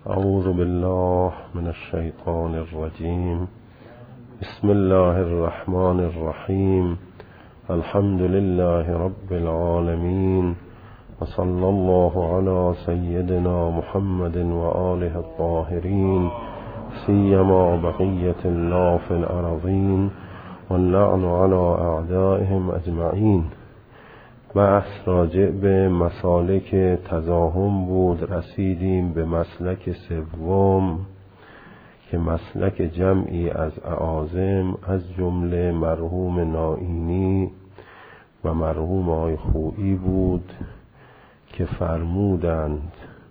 اعوذ بالله من الشیطان الرجیم. بسم الله الرحمن الرحیم. الحمد لله رب العالمین و صلی الله علی سیدنا محمد و آله الطاهرین، سیما بقیة الله فی الارضین واللعن علی اعدائهم اجمعین. بحث راجع به مسالک تزاحم بود. رسیدیم به مسلک سوم که مسلک جمعی از اعاظم از جمله مرحوم نائینی و مرحوم آقای خویی بود که فرمودند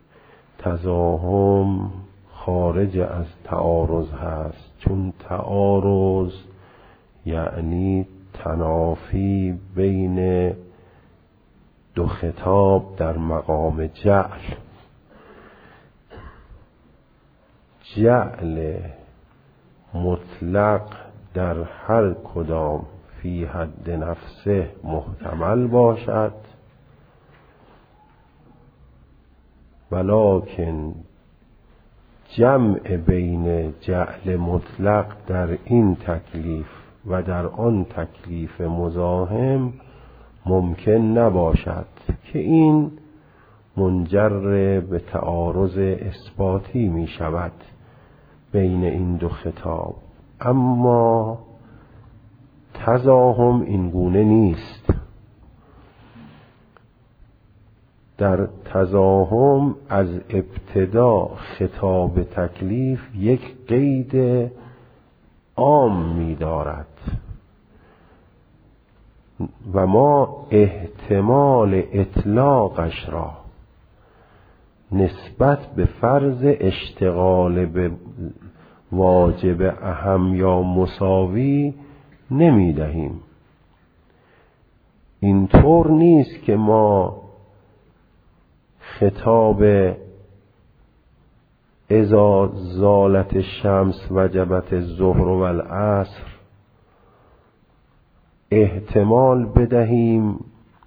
تزاحم خارج از تعارض هست، چون تعارض یعنی تنافی بین دو خطاب در مقام جعل. جعل مطلق در هر کدام فی حد نفسه محتمل باشد، ولکن جمع بین جعل مطلق در این تکلیف و در آن تکلیف مزاحم ممکن نباشد که این منجر به تعارض اثباتی می شود بین این دو خطاب. اما تزاحم این گونه نیست. در تزاحم از ابتدا خطاب تکلیف یک قید عام می دارد و ما احتمال اطلاقش را نسبت به فرض اشتغال به واجب اهم یا مساوی نمی دهیم. اینطور نیست که ما خطاب اذا زالت الشمس وجبت الظهر و العصر احتمال بدهیم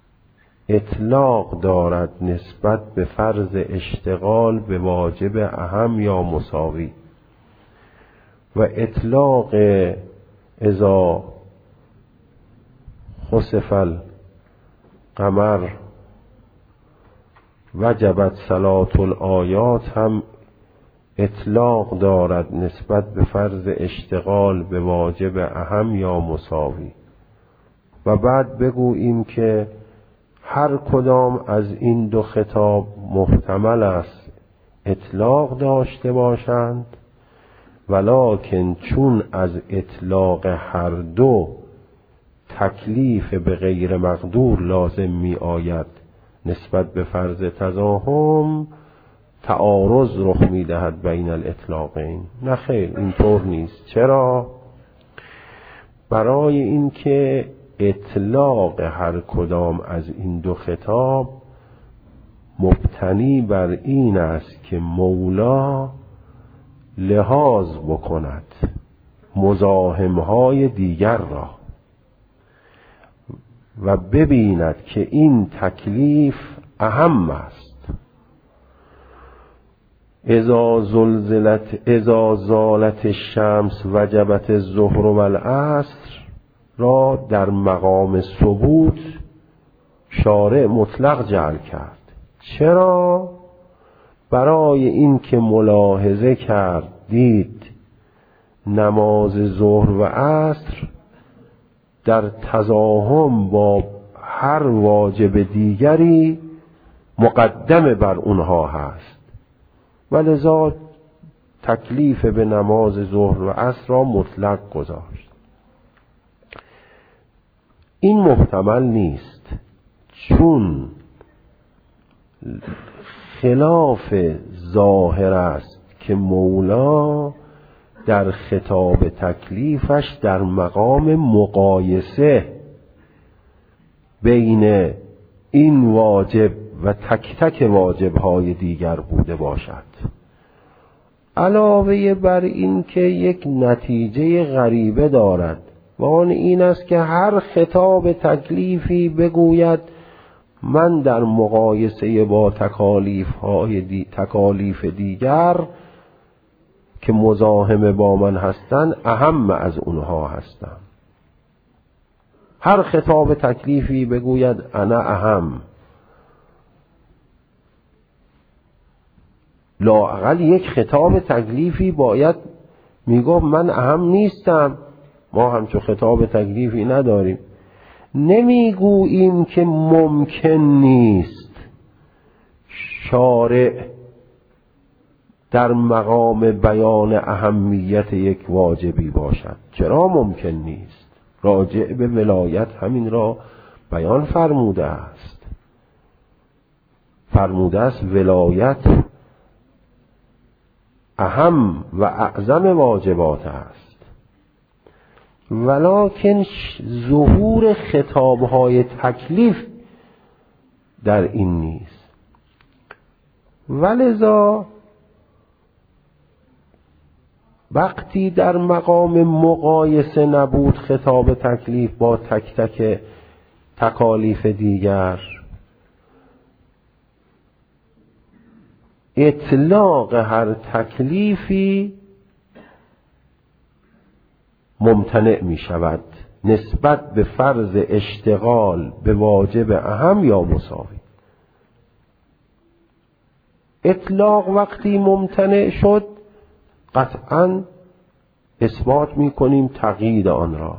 اطلاق دارد نسبت به فرض اشتغال به واجب اهم یا مساوی، و اطلاق اذا خسف القمر وجبت صلاة الآیات هم اطلاق دارد نسبت به فرض اشتغال به واجب اهم یا مساوی. و بعد بگوییم که هر کدام از این دو خطاب محتمل است اطلاق داشته باشند، ولکن چون از اطلاق هر دو تکلیف به غیر مقدور لازم می آید نسبت به فرض تزاحم، تعارض رخ می دهد بین الاطلاقین. نه خیر، اینطور نیست. چرا؟ برای اینکه اطلاق هر کدام از این دو خطاب مبتنی بر این است که مولا لحاظ بکند مزاحمهای دیگر را و ببیند که این تکلیف اهم است. اذا زالت الشمس وجبت الظهر و العصر را در مقام ثبوت شارع مطلق جعل کرد. چرا؟ برای این که ملاحظه کرد دید نماز ظهر و عصر در تزاحم با هر واجب دیگری مقدم بر اونها هست، ولذا تکلیف به نماز ظهر و عصر را مطلق گذاشت. این محتمل نیست، چون خلاف ظاهر است که مولا در خطاب تکلیفش در مقام مقایسه بین این واجب و تک تک واجب‌های دیگر بوده باشد. علاوه بر این که یک نتیجه غریبه دارد و آن این است که هر خطاب تکلیفی بگوید من در مقایسه با تکالیف دیگر که مزاحم با من هستند اهم از اونها هستم. هر خطاب تکلیفی بگوید انا اهم، لااقل یک خطاب تکلیفی باید میگفت من اهم نیستم. ما همچون خطاب تکلیفی نداریم. نمیگوییم که ممکن نیست شارع در مقام بیان اهمیت یک واجبی باشد. چرا ممکن نیست؟ راجع به ولایت همین را بیان فرموده است. ولایت اهم و اعظم واجبات است، ولکن ظهور خطابهای تکلیف در این نیست. ولذا وقتی در مقام مقایسه نبود خطاب تکلیف با تک تک تکالیف دیگر، اطلاق هر تکلیفی ممتنع می شود نسبت به فرض اشتغال به واجب اهم یا مساوی. اطلاق وقتی ممتنع شد قطعاً اثبات می کنیم تقیید آن را.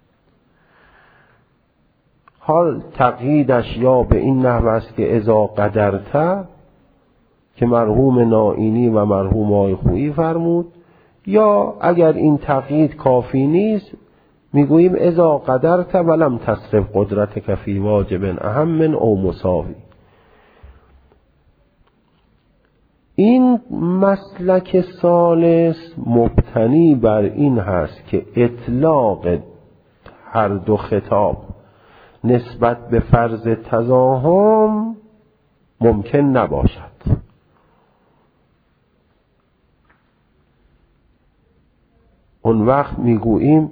حال تقییدش یا به این نحو است که اذا قدرت که مرحوم نائینی و مرحوم آیخویی فرمود، یا اگر این تقیید کافی نیست میگوییم اذا قدرت ولم تصرف قدرتک فی واجب اهم من او مساوی. این مسلک ثالث مبتنی بر این هست که اطلاق هر دو خطاب نسبت به فرض تزاحم ممکن نباشد. اون وقت میگوییم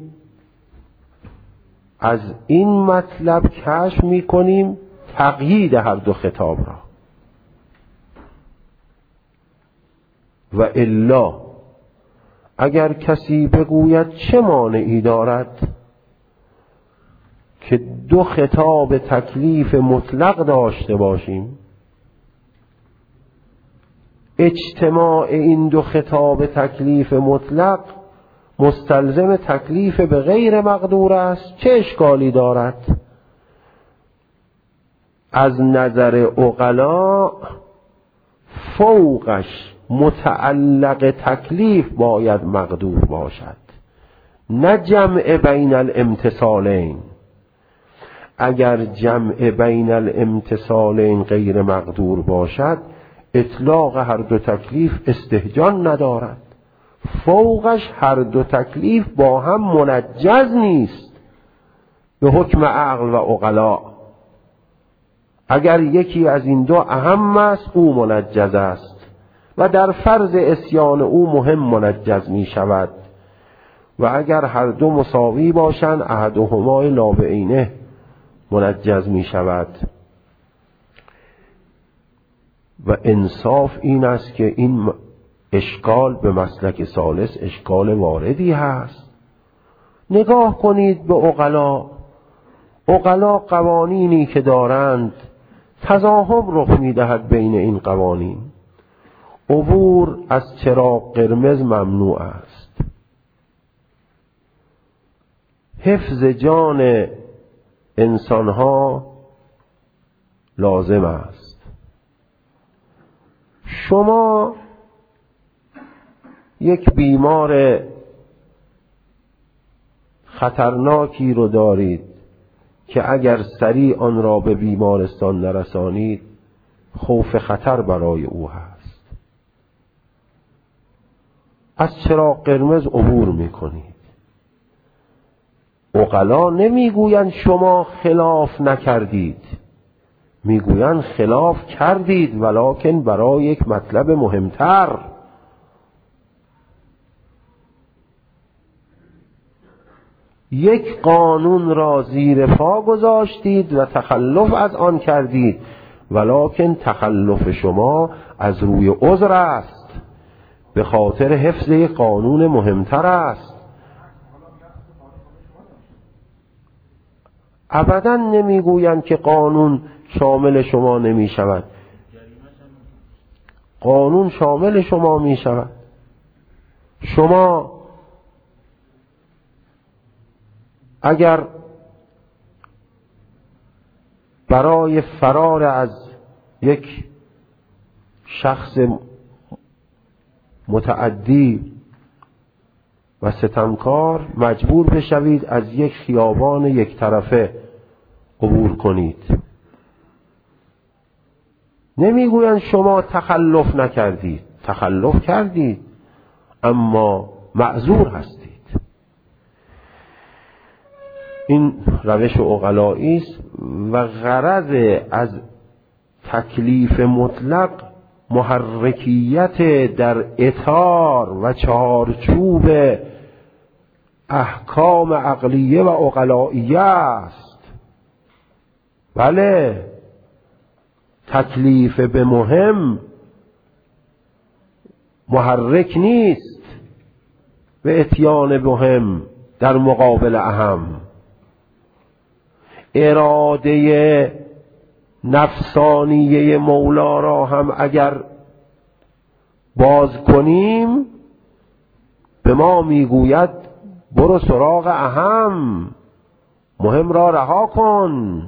از این مطلب کشف میکنیم تقیید هر دو خطاب را، و الا اگر کسی بگوید چه مانعی دارد که دو خطاب تکلیف مطلق داشته باشیم، اجتماع این دو خطاب تکلیف مطلق مستلزم تکلیف به غیر مقدور است، چه اشکالی دارد؟ از نظر عقلا فوقش متعلق تکلیف باید مقدور باشد، نه جمع بین الامتصالین. اگر جمع بین الامتصالین غیر مقدور باشد اطلاق هر دو تکلیف استهجان ندارد. فوقش هر دو تکلیف با هم منجز نیست به حکم عقل و عقلا. اگر یکی از این دو اهم است او منجز است و در فرض اسیان او مهم منجز می شود، و اگر هر دو مساوی باشند احدهما لا بعینه منجز می شود. و انصاف این است که این اشکال به مسلک ثالث اشکال واردی هست. نگاه کنید به عقلا قوانینی که دارند تزاحم رخ می‌دهد بین این قوانین. عبور از چراغ قرمز ممنوع است. حفظ جان انسانها لازم است. شما یک بیمار خطرناکی رو دارید که اگر سریع آن را به بیمارستان نرسانید خوف خطر برای او هست. از چراغ قرمز عبور میکنید. عقلا نمیگویند شما خلاف نکردید، میگویند خلاف کردید ولکن برای یک مطلب مهمتر. یک قانون را زیر پا گذاشتید و تخلف از آن کردید، ولکن تخلف شما از روی عذر است، به خاطر حفظ یک قانون مهمتر است. ابدا نمیگویند که قانون شامل شما نمی شود. قانون شامل شما می شود. شما اگر برای فرار از یک شخص متعدی و ستمکار مجبور بشوید از یک خیابان یک طرفه عبور کنید، نمیگویند شما تخلف نکردید، تخلف کردید اما معذور هستید. این روش عقلایی است و غرض از تکلیف مطلق محرکیت در اطار و چارچوب احکام عقلیه و عقلاییه است. بله، تکلیف به مهم محرک نیست به اتیان مهم در مقابل اهم. اراده نفسانیه مولا را هم اگر باز کنیم به ما میگوید برو سراغ اهم، مهم را رها کن.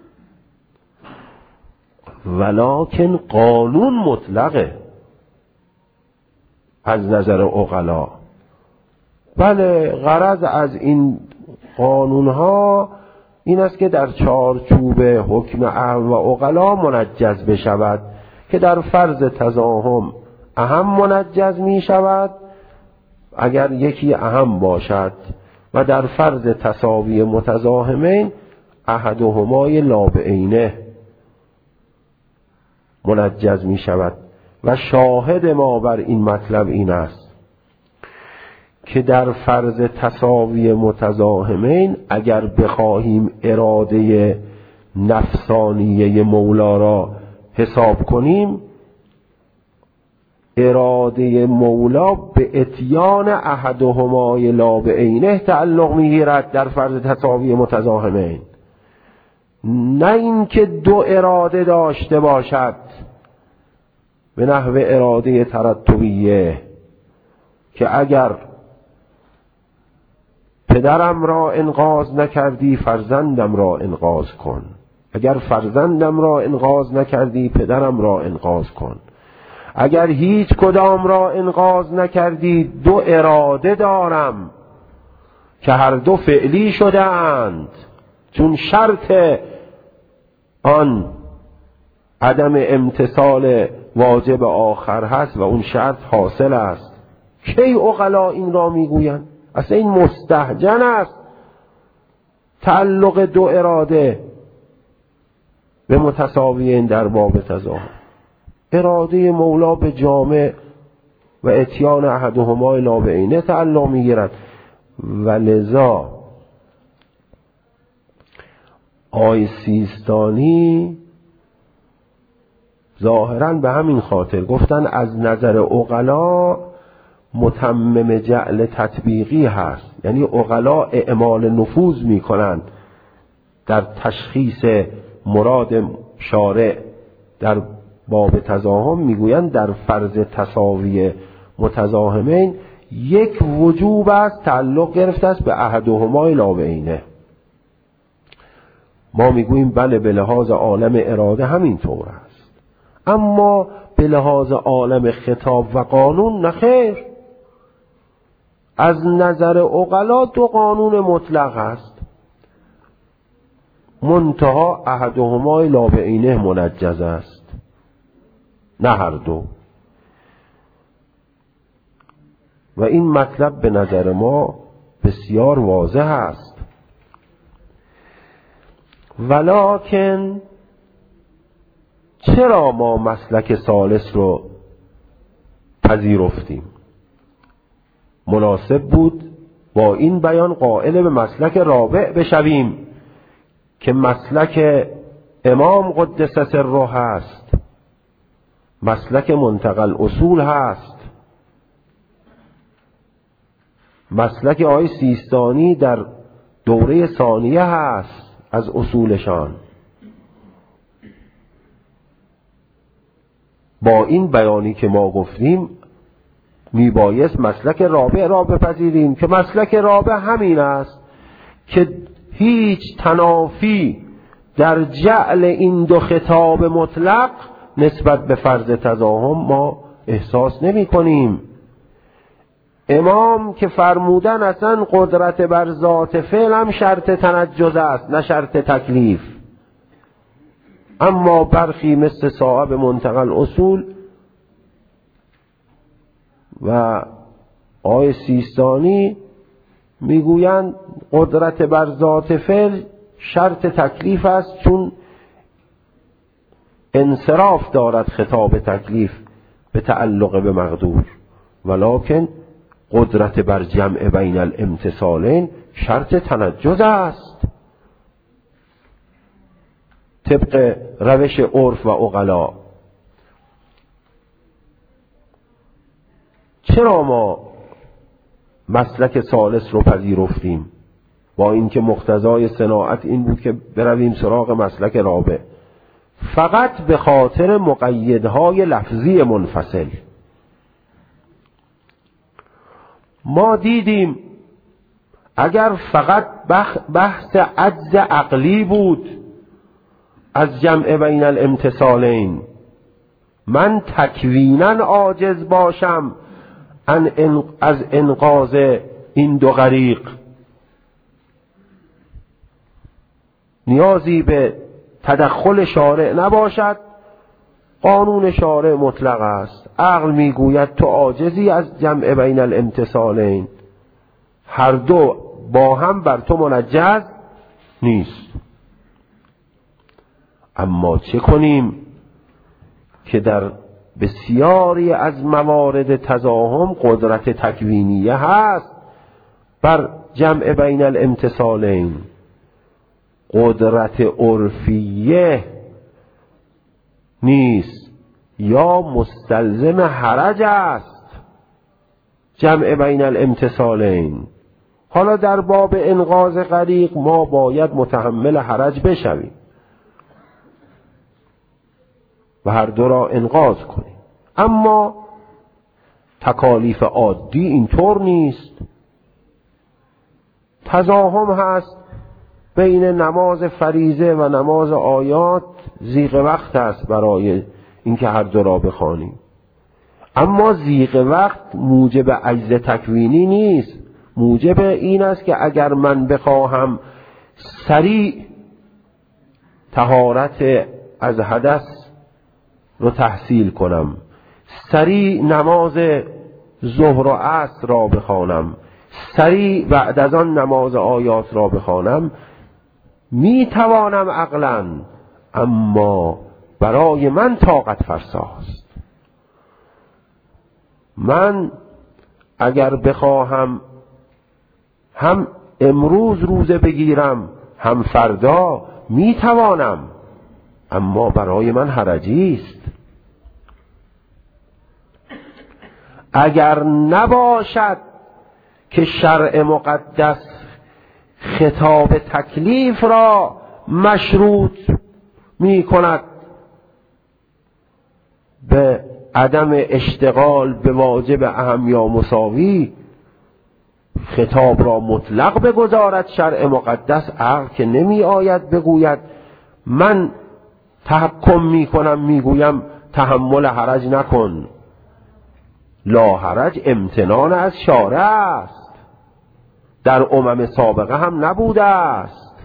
ولکن قانون مطلقه از نظر عقلا. بله، غرض از این قانون ها این است که در چارچوب حکم اهم و عقلا منجز بشود، که در فرض تزاحم اهم منجز می شود اگر یکی اهم باشد و در فرض تساوی متزاحمین احدهما لا بعینه منجز می شود. و شاهد ما بر این مطلب این است که در فرض تساوی متزاحمین اگر بخواهیم اراده نفسانیه مولا را حساب کنیم، اراده مولا به اتیان احدهما لا بعینه تعلق میگیرد در فرض تساوی متزاحمین، نه اینکه دو اراده داشته باشد به نحو اراده ترتبیه که اگر پدرم را انقاذ نکردی فرزندم را انقاذ کن، اگر فرزندم را انقاذ نکردی پدرم را انقاذ کن. اگر هیچ کدام را انقاذ نکردی دو اراده دارم که هر دو فعلی شدند، چون شرط آن عدم امتثال واجب آخر هست و اون شرط حاصل است. کی عقلا این را میگویند؟ اصلا این مستهجن است، تعلق دو اراده به متساویین در باب تزاحم. اراده مولا به جامع و اتیان احدهما لا بعینه تعلق میگیرد و لذا آقای سیستانی ظاهراً به همین خاطر گفتن از نظر عقلا متمم جعل تطبیقی هست، یعنی عقلا اعمال نفوذ میکنند در تشخیص مراد شارع در باب تزاحم. میگویند در فرض تساوی متزاحمین یک وجوب است تعلق گرفته است به احدهما لا بعینه. ما میگوییم بله به لحاظ عالم اراده همین طور است، اما به لحاظ عالم خطاب و قانون نخیر. از نظر عقلا دو قانون مطلق است، منتها احدهما لا بعینه منجز است، نه هر دو. و این مطلب به نظر ما بسیار واضح است. ولکن چرا ما مسلک ثالث رو پذیرفتیم؟ مناسب بود با این بیان قائل به مسلک رابع بشویم که مسلک امام قدس سره هست، مسلک منتقل اصول هست، مسلک آقای سیستانی در دوره ثانیه هست از اصولشان. با این بیانی که ما گفتیم میبایست مسلک رابع را بپذیریم که مسلک رابع همین است که هیچ تنافی در جعل این دو خطاب مطلق نسبت به فرض تزاحم ما احساس نمی کنیم. امام که فرمودن اصلا قدرت بر ذات فعل هم شرط تنجز است نه شرط تکلیف، اما برخی مثل صاحب منتقل اصول و آقای سیستانی میگویند قدرت بر ذات فعل شرط تکلیف است، چون انصراف دارد خطاب تکلیف به تعلق به مقدور، ولکن قدرت بر جمع بین الامتصالین شرط تنجز است طبق روش عرف و عقلا. چرا ما مسلک ثالث رو پذیرفتیم با اینکه مقتضای صناعت این بود که برویم سراغ مسلک رابع؟ فقط به خاطر مقیدهای لفظی منفصل. ما دیدیم اگر فقط بحث عجز عقلی بود از جمع بین الامتصالین، من تکوینا عاجز باشم از انقاذ این دو غریق، نیازی به تدخل شارع نباشد، قانون شارع مطلق است، عقل میگوید تو عاجزی از جمع بین الامتصالین، هر دو با هم بر تو منجز نیست. اما چه کنیم که در بسیاری از موارد تزاحم قدرت تکوینیه هست بر جمع بین الامتصالین، قدرت عرفیه نیست یا مستلزم حرج است جمع بین الامتصالین. حالا در باب انقاذ غریق ما باید متحمل حرج بشویم و هر دو را انقاذ کنیم، اما تکالیف عادی اینطور نیست. تزاحم هست بین نماز فریضه و نماز آیات، ضیق وقت است برای اینکه هر دو را بخوانیم، اما ضیق وقت موجب عجز تکوینی نیست، موجب این است که اگر من بخواهم سریع طهارت از حدث رو تحصیل کنم، سریع نماز ظهر و عصر را بخوانم، سریع بعد از آن نماز آیات را بخوانم، می توانم عقلاً، اما برای من طاقت فرساست. من اگر بخواهم هم امروز روزه بگیرم هم فردا می توانم، اما برای من حرجی است. اگر نباشد که شرع مقدس خطاب تکلیف را مشروط می کند به عدم اشتغال به واجب اهم یا مساوی، خطاب را مطلق بگذارد شرع مقدس، عقل که نمی آید بگوید من تحکم می کنم، می گویم تحمل حرج نکن. لا حرج امتنان از شارع است، در امم سابقه هم نبوده است.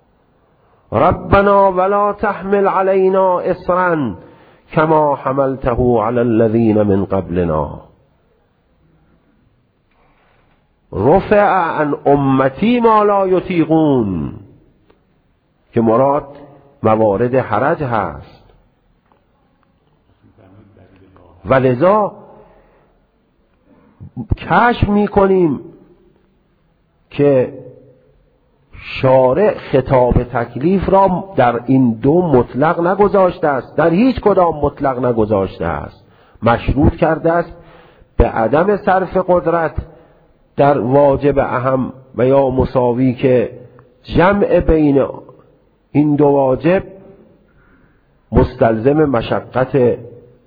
ربنا ولا تحمل علينا اصرا كما حملته على الذين من قبلنا. رفع عن امتی ما لا یطیقون، که مراد موارد حرج هست. ولذا کشف می کنیم که شارع خطاب تکلیف را در این دو مطلق نگذاشته است، در هیچ کدام مطلق نگذاشته است، مشروط کرده است به عدم صرف قدرت در واجب اهم و یا مساوی که جمع بین این دو واجب مستلزم مشقت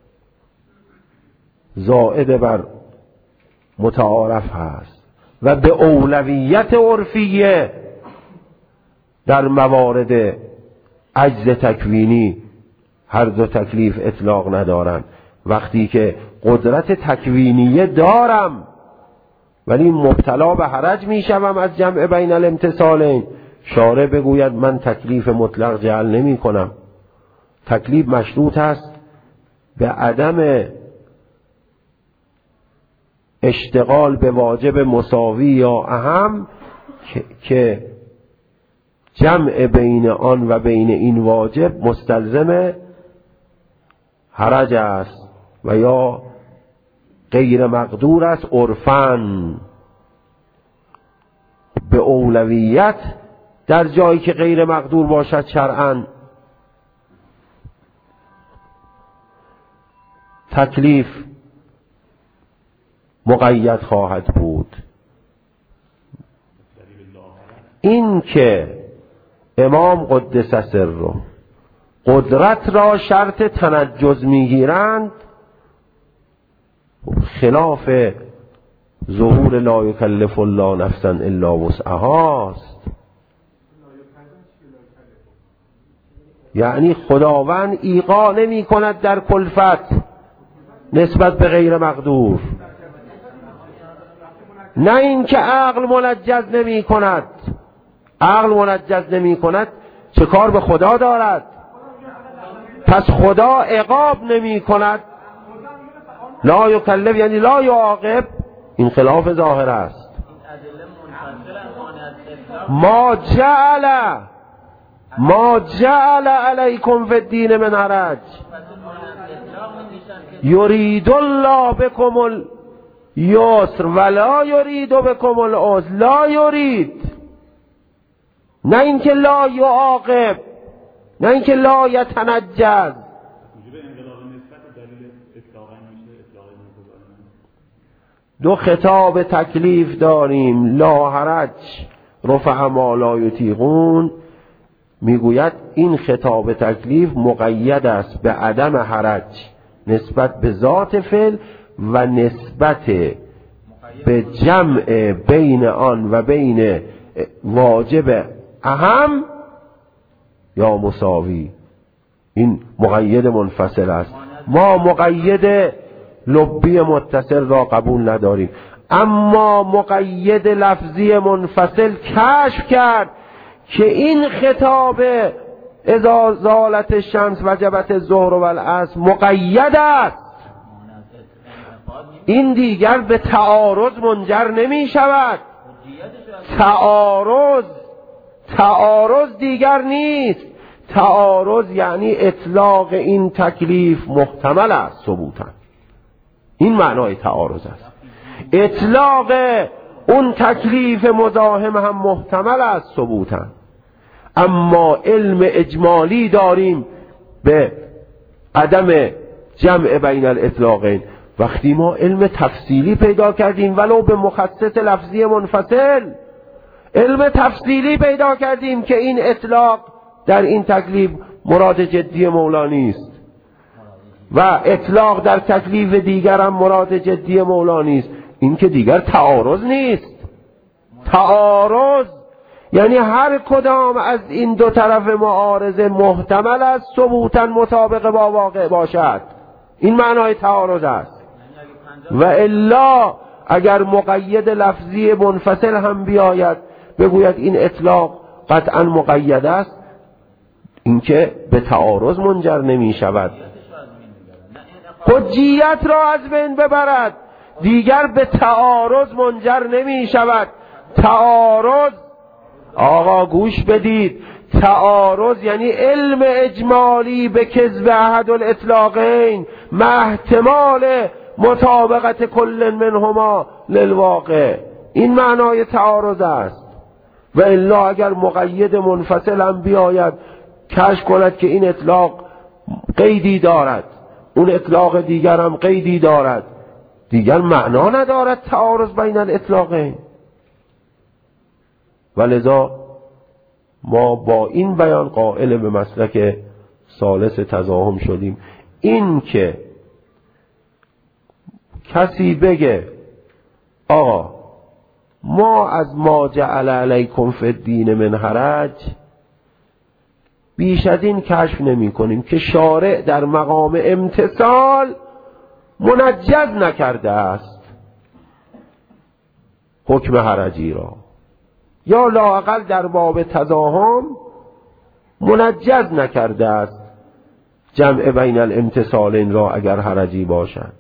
زائد بر متعارف هست و به اولویت عرفیه در موارد عجز تکوینی هر دو تکلیف اطلاق ندارن. وقتی که قدرت تکوینیه دارم ولی مبتلا به حرج میشوم از جمع بین الامتصالین، شارع بگوید من تکلیف مطلق جعل نمی کنم، تکلیف مشروط است به عدم اشتغال به واجب مساوی یا اهم که جمع بین آن و بین این واجب مستلزم حرج است و یا غیر مقدور است عرفاً، به اولویت در جایی که غیر مقدور باشد شرعاً. تکلیف مقید خواهد بود. این که امام قدس سره قدرت را شرط تنجز میگیرند خلاف ظهور لا یکلف الله نفسا الا وسعها است. یعنی خداوند ایقاع نمی کند در کلفت نسبت به غیر مقدور، نه اینکه عقل منجز نمی کند. عقل منجز نمی کند چه کار به خدا دارد؟ پس خدا عقاب نمی کند. لا یکلف یعنی لا یعاقب، این خلاف ظاهر است. ما جعل علیکم فی الدین من حرج یرید الله بکم الیسر ولا یرید بکم العسر. لا یرید، نه اینکه لا یعاقب، نه اینکه لا یتنجز. دو خطاب تکلیف داریم. لا حرج رفع ما لا یطیقون میگوید این خطاب تکلیف مقید است به عدم حرج نسبت به ذات فعل و نسبت به جمع بین آن و بین واجب اهم یا مساوی. این مقید منفصل است. ما مقید لبی متصل را قبول نداریم، اما مقید لفظی منفصل کشف کرد که این خطاب اذا زالت الشمس وجبت الظهر و العصر مقید است. این دیگر به تعارض منجر نمی شود. تعارض دیگر نیست. تعارض یعنی اطلاق این تکلیف محتمل است ثبوتا. این معنای تعارض است. اطلاق اون تکلیف مزاحم هم محتمل است ثبوتا. اما علم اجمالی داریم به عدم جمع بین الاطلاقین. وقتی ما علم تفصیلی پیدا کردیم ولو به مخصص لفظی منفصل، علم تفصیلی پیدا کردیم که این اطلاق در این تکلیف مراد جدی مولا نیست و اطلاق در تکلیف دیگر هم مراد جدی مولا نیست، این که دیگر تعارض نیست. تعارض یعنی هر کدام از این دو طرف معارضه محتمل است ثبوتا مطابق با واقع باشد. این معنای تعارض است. و الا اگر مقید لفظی منفصل هم بیاید بگوید این اطلاق قطعا مقید است، این که به تعارض منجر نمی شود، حجیت را از بین ببرد، دیگر به تعارض منجر نمی شود. تعارض، آقا گوش بدید، تعارض یعنی علم اجمالی به کذب احد الاطلاقین مع احتمال مطابقت کل منهما للواقع. این معنای تعارض است. و الا اگر مقید منفصل هم بیاید کشف کند که این اطلاق قیدی دارد، اون اطلاق دیگر هم قیدی دارد، دیگر معنا ندارد تعارض بین الاطلاقین. ولذا ما با این بیان قائل به مسلک ثالث تزاحم شدیم. این که کسی بگه آقا ما از ما جعل علیکم فی الدین من حرج بیش از این کشف نمی کنیم که شارع در مقام امتثال منجز نکرده است حکم حرجی را، یا لااقل در باب تزاحم منجز نکرده است جمع بین الامتثالین را اگر حرجی باشد،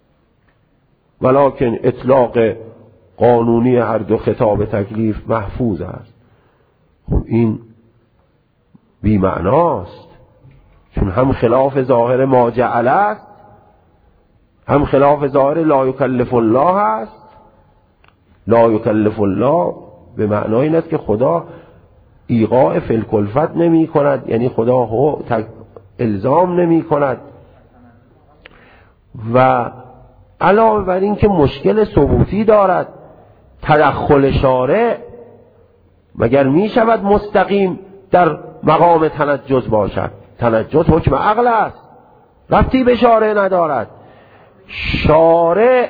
ولکن اطلاق قانونی هر دو خطاب تکلیف محفوظ است. خب این بی معناست، چون هم خلاف ظاهر ما جعل است، هم خلاف ظاهر لا یکلف الله است. لا یکلف الله به معنای این است که خدا ایقاع فی الکلفت نمی کند، یعنی خدا الزام نمی کند. و علاوه بر این که مشکل ثبوتی دارد، تدخل شارع مگر می شود مستقیم در مقام تنجز باشد؟ تنجز حکم عقل است، ربطی به شارع ندارد. شارع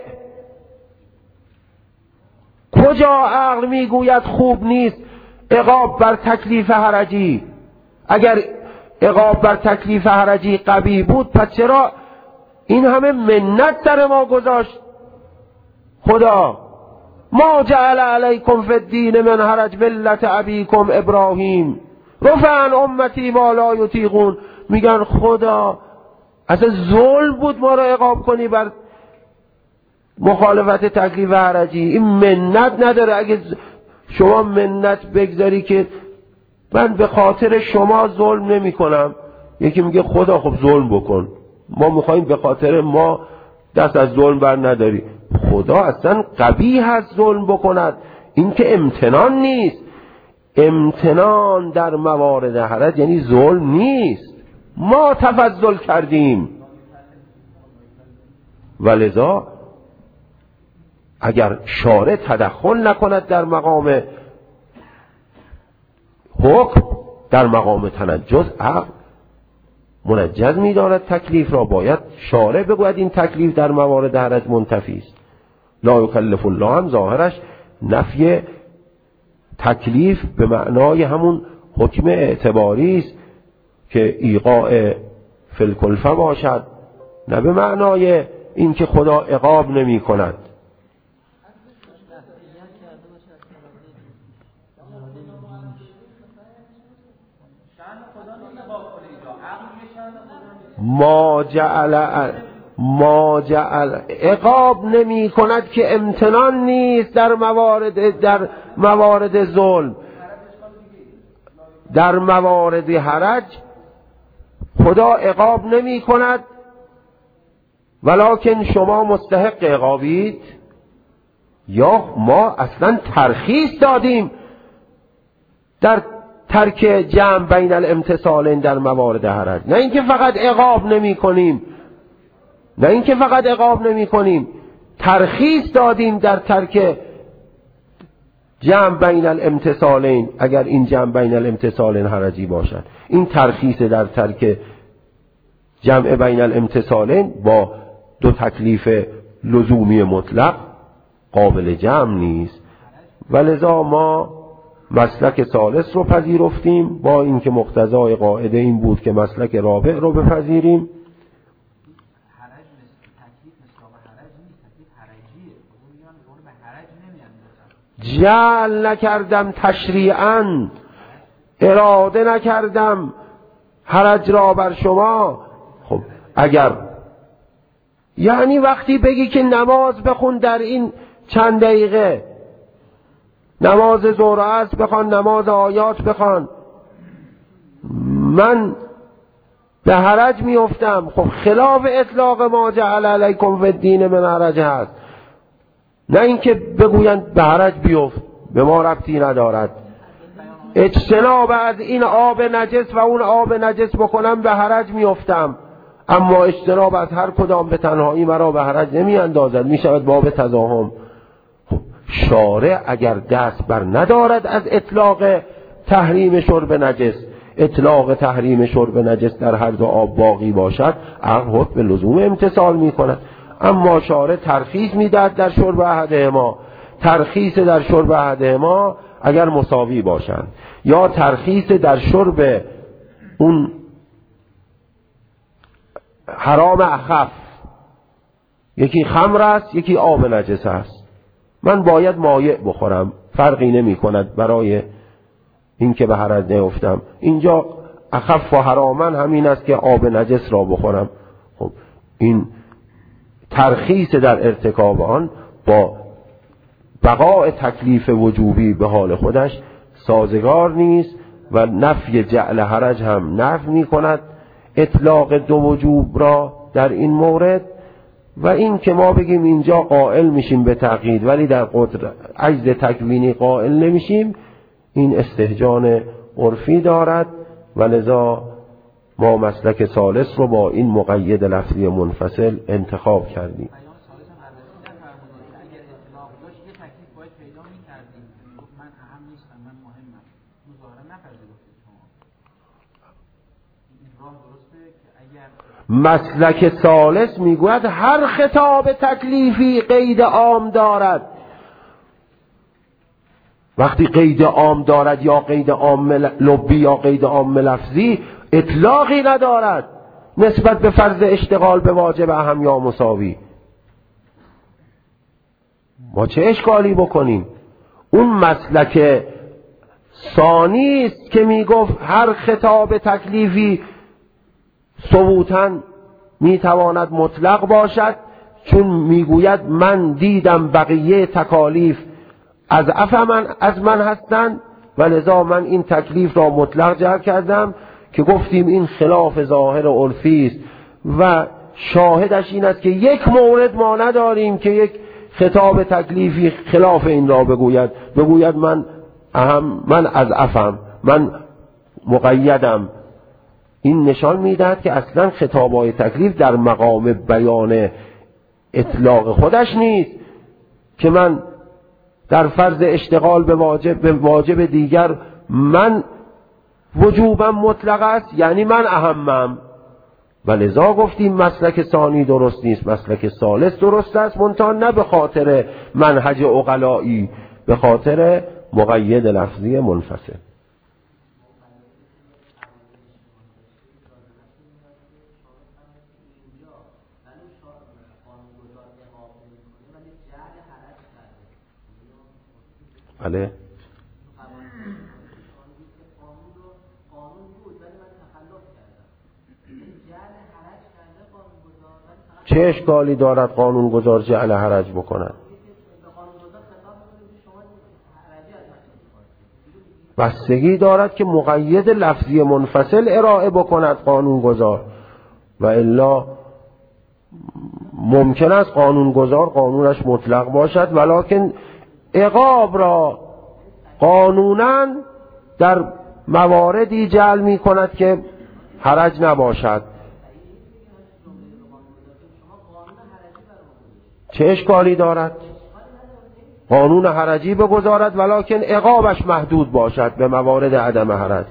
کجا عقل میگوید خوب نیست عقاب بر تکلیف حرجی؟ اگر عقاب بر تکلیف حرجی قبیح بود پس چرا این همه منت در ما گذاشت خدا؟ ما جعل علیکم فی الدین من حرج ملت ابیکم ابراهیم رفع عن امتی ما لا یطیقون. میگن خدا اصلا ظلم بود ما را عقاب کنی بر مخالفت تکلیف حرجی. این منت نداره. اگه شما منت بگذاری که من به خاطر شما ظلم نمی کنم، یکی میگه خدا خب ظلم بکن، ما میخواییم به خاطر ما دست از ظلم بر نداری. خدا اصلا قبیح هست ظلم بکند، این که امتنان نیست. امتنان در موارد حرج یعنی ظلم نیست، ما تفضل کردیم. ولذا اگر شارع تدخل نکند در مقام حکم، در مقام تنجز، عقل منجز می دارد تکلیف را. باید شارع بگوید این تکلیف در موارد حرج منتفی است. لا یکلف الله هم ظاهرش نفی تکلیف به معنای همون حکم اعتباری است که ایقاع فی الکلفه باشد، نه به معنای این که خدا عقاب نمی کند. ما جعل عقاب نمی کند که امتنان نیست در موارد ظلم. در موارد حرج خدا عقاب نمی کند، ولکن شما مستحق عقابید. یا ما اصلا ترخیص دادیم در ترک جمع بین الامتثالین در موارد حرج. نه اینکه فقط عقاب نمی کنیم، ترخیص دادیم در ترک جمع بین الامتثالین اگر این جمع بین الامتثالین حرجی باشد. این ترخیص در ترک جمع بین الامتثالین با دو تکلیف لزومی مطلق قابل جمع نیست. ولذا ما مسلک ثالث رو پذیرفتیم، با اینکه مقتضای قاعده این بود که مسلک رابع رو بپذیریم. جعل نکردم تشریعاً، اراده نکردم حرج را بر شما. خب اگر یعنی وقتی بگی که نماز بخون در این چند دقیقه، نماز ظهر و عصر بخوان، نماز آیات بخوان، من به حرج میافتم. خب خلاف اطلاق ما جعل علیکم فی الدین من حرج هست. نه اینکه بگویند به حرج بیفت، به ما ربطی ندارد. اجتناب از این آب نجس و اون آب نجس بکنم به حرج میافتم، اما اجتناب از هر کدام به تنهایی مرا به حرج نمی اندازد، می شود باب تزاحم. شارع اگر دست بر ندارد از اطلاق تحریم شرب نجس، اطلاق تحریم شرب نجس در هر دو آب باقی باشد، عقل خود به لزوم امتثال می کند. اما شارع ترخیص می دهد در شرب احدهما، ترخیص در شرب احدهما اگر مساوی باشند، یا ترخیص در شرب اون حرام اخف، یکی خمر است یکی آب نجس است، من باید مایع بخورم، فرقی نمی کند برای این که به حرج نیفتم. اینجا اخف و حرامن همین است که آب نجس را بخورم. خب این ترخیص در ارتکاب آن با بقاء تکلیف وجوبی به حال خودش سازگار نیست و نفی جعل حرج هم نفی می کند اطلاق دو وجوب را در این مورد. و این که ما بگیم اینجا قائل میشیم به تقیید ولی در عجز تکوینی قائل نمیشیم، این استهجان عرفی دارد و لذا ما مسلک ثالث رو با این مقید لفظی منفصل انتخاب کردیم. مسلک ثالث میگوید هر خطاب تکلیفی قید عام دارد. وقتی قید عام دارد یا قید عام لبی یا قید عام لفظی اطلاقی ندارد نسبت به فرض اشتغال به واجب اهم یا مساوی. ما چه اشکالی بکنیم؟ اون مسلک ثانی است که میگفت هر خطاب تکلیفی ثبوتاً میتواند مطلق باشد، چون میگوید من دیدم بقیه تکالیف از من هستند و لذا من این تکلیف را مطلق جعل کردم، که گفتیم این خلاف ظاهر عرفی است و شاهدش این است که یک مورد ما نداریم که یک خطاب تکلیفی خلاف این را بگوید من از افم، من مقیدم. این نشان میدهد که اصلا خطابهای تکلیف در مقام بیان اطلاق خودش نیست که من در فرض اشتغال به واجب دیگر من وجوبم مطلق است، یعنی من اهمم. و لذا گفتیم مسلک ثانی درست نیست، مسلک ثالث درست است، منتها نه به خاطر منهج عقلایی، به خاطر مقید لفظی منفصل. بله چه اشکالی دارد قانون گذار جعل حرج بکند؟ بستگی دارد که مقید لفظی منفصل ارائه بکند قانون گذار، و الا ممکن است قانون گذار قانونش مطلق باشد ولکن عقاب را قانونا در مواردی جعل می کند که حرج نباشد. چه اشکالی دارد؟ قانون حرجی بگذارد ولکن عقابش محدود باشد به موارد عدم حرج.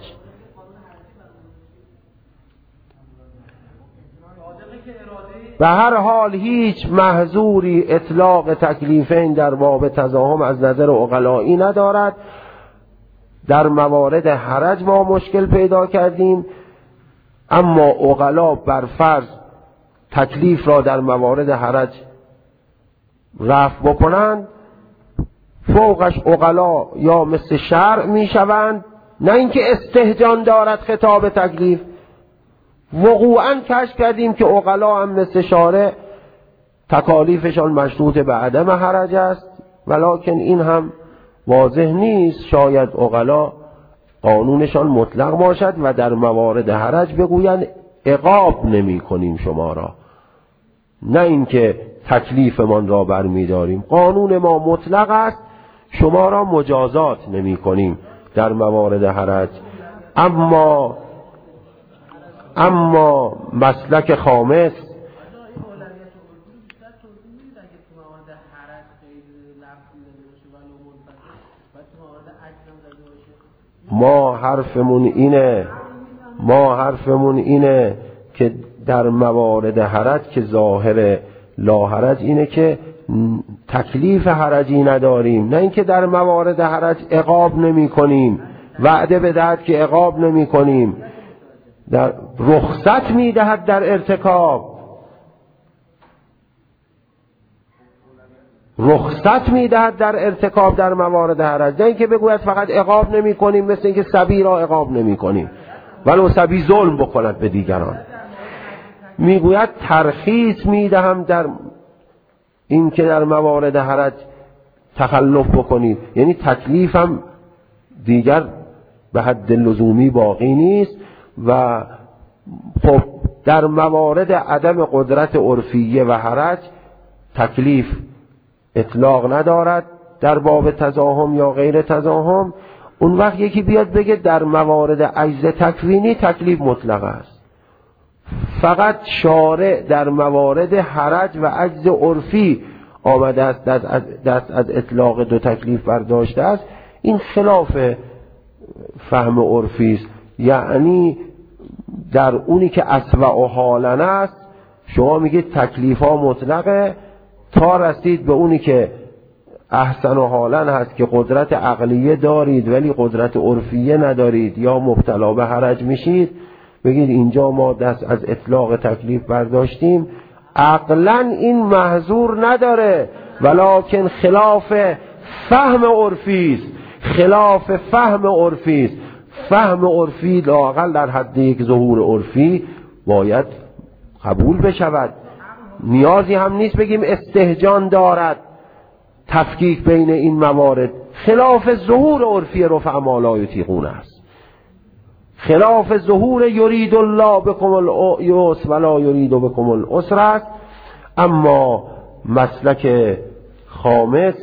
به هر حال هیچ محظوری اطلاق تکلیفین در باب تزاحم از نظر عقلایی ندارد. در موارد حرج ما مشکل پیدا کردیم، اما عقلا بر فرض تکلیف را در موارد حرج رفع بکنند، فوقش عقلا یا مثل شرع می شوند، نه اینکه استهجان دارد خطاب تکلیف. وقوعاً کشف کردیم که عقلا هم مثل شارع تکالیفشان مشروط به عدم حرج است، ولکن این هم واضح نیست. شاید عقلا قانونشان مطلق باشد و در موارد حرج بگویند عقاب نمی کنیم شما را، نه اینکه تکلیفمان را برمی‌داریم. قانون ما مطلق است، شما را مجازات نمی کنیم در موارد حرج. اما مسلک خامس، ما حرفمون اینه که در موارد حرج که ظاهر لا حرج اینه که تکلیف حرجی نداریم، نه اینکه در موارد حرج عقاب نمی کنیم، وعده بدهد که عقاب نمی کنیم، در رخصت می دهد در ارتکاب، رخصت می دهد در ارتکاب در موارد حرج، نه اینکه بگوید فقط عقاب نمی کنیم، مثل اینکه سبی را عقاب نمی کنیم ولو سبی ظلم بکند به دیگران. میگوید ترخیص می دهم در این که در موارد حرج تخلف بکنید، یعنی تکلیفم دیگر به حد لزومی باقی نیست و خب در موارد عدم قدرت عرفیه و حرج تکلیف اطلاق ندارد در باب تزاحم یا غیر تزاحم. اون وقت یکی بیاد بگه در موارد عجز تکوینی تکلیف مطلق است، فقط شارع در موارد حرج و عجز عرفی آمده است دست از اطلاق دو تکلیف برداشته است. این خلاف فهم عرفی است، یعنی در اونی که اسوأ حالن است شما میگید تکلیف ها مطلقه، تا رسید به اونی که احسن حالن هست که قدرت عقلیه دارید ولی قدرت عرفیه ندارید یا مبتلا به حرج میشید، بگید اینجا ما دست از اطلاق تکلیف برداشتیم. عقلا این محظور نداره، ولکن خلاف فهم عرفی است، خلاف فهم عرفی است. فهم عرفی لااقل در حد یک ظهور عرفی باید قبول بشود، نیازی هم نیست بگیم استهجان دارد تفکیک بین این موارد. خلاف ظهور عرفی رفع ما لا یطیقون است، خلاف ظهور یرید الله بكم اليسر ولا یرید بكم العسر است. اما مسلک خامس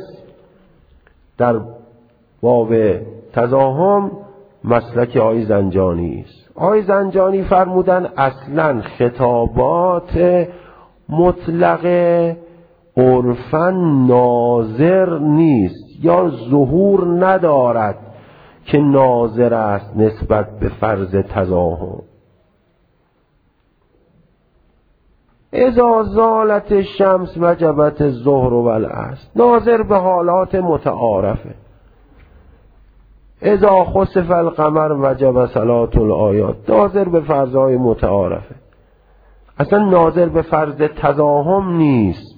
در باب تزاحم مسلک آقای زنجانی است. آقای زنجانی فرمودن اصلا خطابات مطلق عرفاً ناظر نیست یا ظهور ندارد که ناظر است نسبت به فرض تزاحم. اذا زالت الشمس وجبت الظهر والعصر، ناظر به حالات متعارفه. اذا خسف القمر وجب صلاة الآیات، ناظر به فرضهای متعارفه، اصلا ناظر به فرض تزاحم نیست.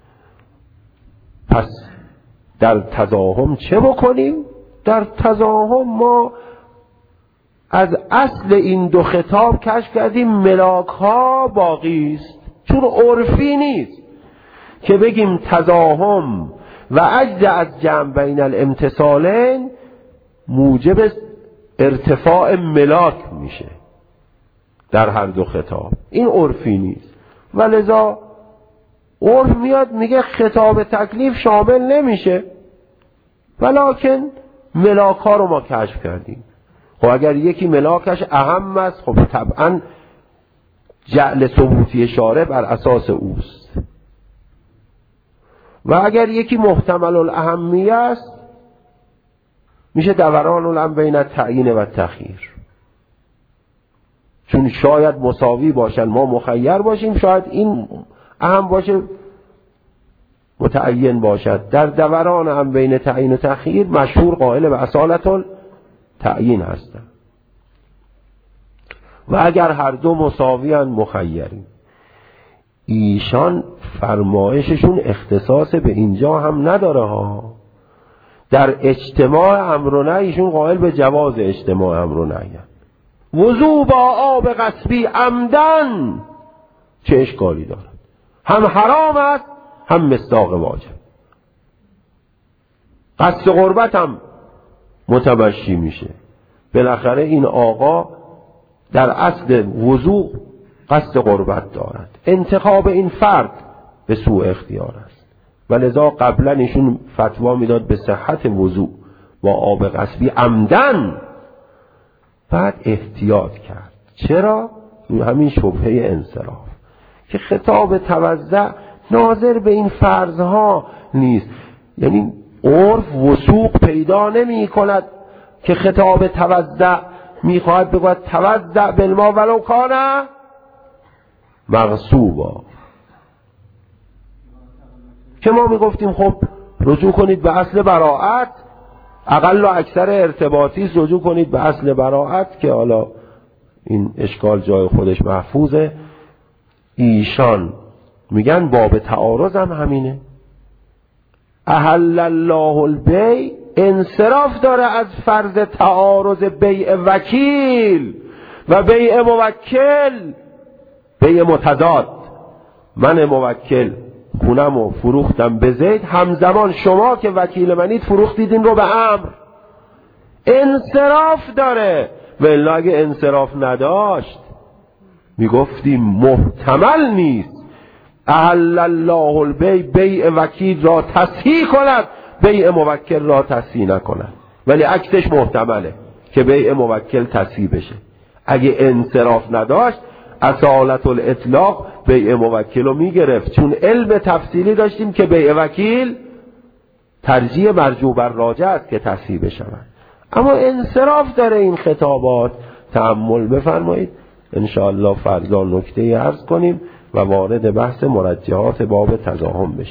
پس در تزاحم چه بکنیم؟ در تزاحم ما از اصل این دو خطاب کشف کردیم ملاک ها باقی است، چون عرفی نیست که بگیم تزاحم و عجز از جمع بین الامتصالین موجب ارتفاع ملاک میشه در هر دو خطاب. این عرفی نیست، ولذا عرف میاد میگه خطاب تکلیف شامل نمیشه، ولکن ملاک ها رو ما کشف کردیم. خب اگر یکی ملاکش اهم است، خب طبعا جعل ثبوتی شارع بر اساس اوست، و اگر یکی محتمل الاهمیه است میشه دوران الامر بین التعیین و تخییر، چون شاید مساوی باشن ما مخیر باشیم، شاید این اهم باشه متعین باشد. در دوران هم بین تعیین و تخییر مشهور قائل به اصالت التعیین هستند، و اگر هر دو مساویان مخیریم. ایشان فرمایششون اختصاص به اینجا هم نداره ها. در اجتماع امر و نهی ایشون قائل به جواز اجتماع امر و نهی. وضو با آب غصبی عمدن چه اشکالی دارد؟ هم حرام است هم مصداق واجب. قصد قربت هم متمشی میشه. بالاخره این آقا در اصل وضو قصد قربت دارد. انتخاب این فرد به سوء اختیار است. و لذا قبلا ایشون فتوا میداد به صحت وضوء با آب غصبی عمدن، بعد احتیاط کرد. چرا؟ همین شبهه انصراف که خطاب توضع ناظر به این فرضها نیست. یعنی عرف وثوق پیدا نمی کند که خطاب توضع میخواهد بگوید توضع بالماء ولو کان مغصوبا، که ما میگفتیم خب رجوع کنید به اصل براءت، اقل و اکثر ارتباطی است، رجوع کنید به اصل براءت، که حالا این اشکال جای خودش محفوظه. ایشان میگن باب تعارض هم همینه. احل الله البیع انصراف داره از فرض تعارض بیع وکیل و بیع موکل، بیع متضاد. من موکل خونمو فروختم به زید، همزمان شما که وکیل منید فروختید این رو به عمرو. انصراف داره. ولی اگه انصراف نداشت میگفتیم محتمل نیست احل الله البیع، بیع وکیل را تصحیح کند، بیع موکل را تصحیح نکند. ولی عکسش محتمله که بیع موکل تصحیح بشه. اگه انصراف نداشت اصالت الاطلاق بیع موکل رو میگرفت، چون علم تفصیلی داشتیم که بیع وکیل ترجیح مرجوع بر راجع است که تصحیح بشود. اما انصراف داره این خطابات. تأمل بفرمایید. انشاءالله فردا نکته عرض کنیم و وارد بحث مرجحات باب تزاحم بشیم.